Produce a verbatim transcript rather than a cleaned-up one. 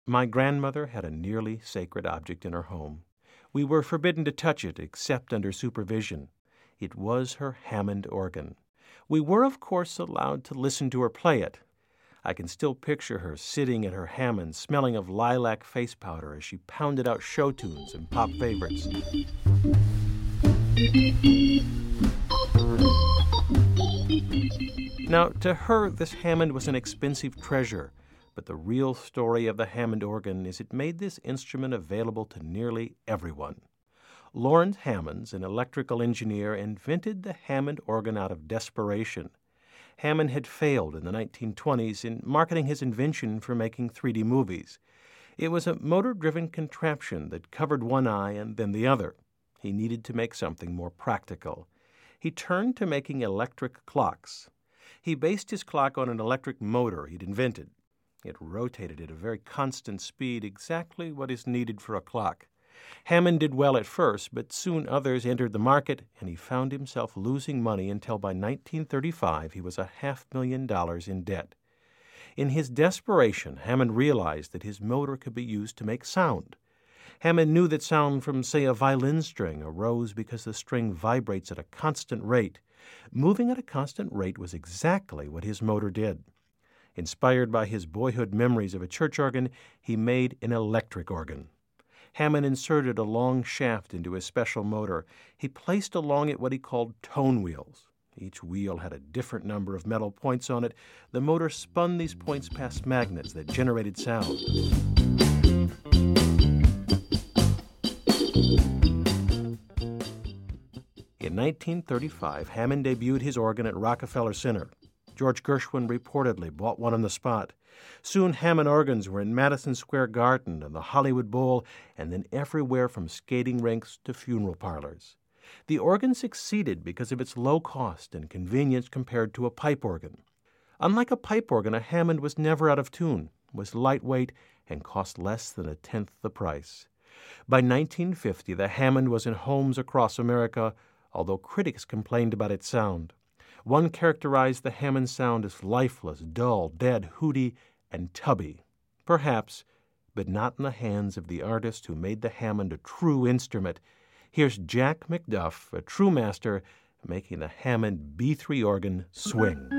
My grandmother had a nearly sacred object in her home. We were forbidden to touch it except under supervision. It was her Hammond organ. We were, of course, allowed to listen to her play it. I can still picture her sitting at her Hammond, smelling of lilac face powder as she pounded out show tunes and pop favorites. Now, to her, this Hammond was an expensive treasure, but the real story of the Hammond organ is it made this instrument available to nearly everyone. Lawrence Hammonds, an electrical engineer, invented the Hammond organ out of desperation. Hammond had failed in the nineteen twenties in marketing his invention for making three D movies. It was a motor-driven contraption that covered one eye and then the other. He needed to make something more practical. He turned to making electric clocks. He based his clock on an electric motor he'd invented. It rotated at a very constant speed, exactly what is needed for a clock. Hammond did well at first, but soon others entered the market, and he found himself losing money until by nineteen thirty-five he was a half million dollars in debt. In his desperation, Hammond realized that his motor could be used to make sound. Hammond knew that sound from, say, a violin string arose because the string vibrates at a constant rate. Moving at a constant rate was exactly what his motor did. Inspired by his boyhood memories of a church organ, he made an electric organ. Hammond inserted a long shaft into his special motor. He placed along it what he called tone wheels. Each wheel had a different number of metal points on it. The motor spun these points past magnets that generated sound. In nineteen thirty-five, Hammond debuted his organ at Rockefeller Center. George Gershwin reportedly bought one on the spot. Soon Hammond organs were in Madison Square Garden and the Hollywood Bowl, and then everywhere from skating rinks to funeral parlors. The organ succeeded because of its low cost and convenience compared to a pipe organ. Unlike a pipe organ, a Hammond was never out of tune, was lightweight, and cost less than a tenth the price. By nineteen fifty, the Hammond was in homes across America, although critics complained about its sound. One characterized the Hammond sound as lifeless, dull, dead, hooty, and tubby. Perhaps, but not in the hands of the artist who made the Hammond a true instrument. Here's Jack McDuff, a true master, making the Hammond B three organ swing.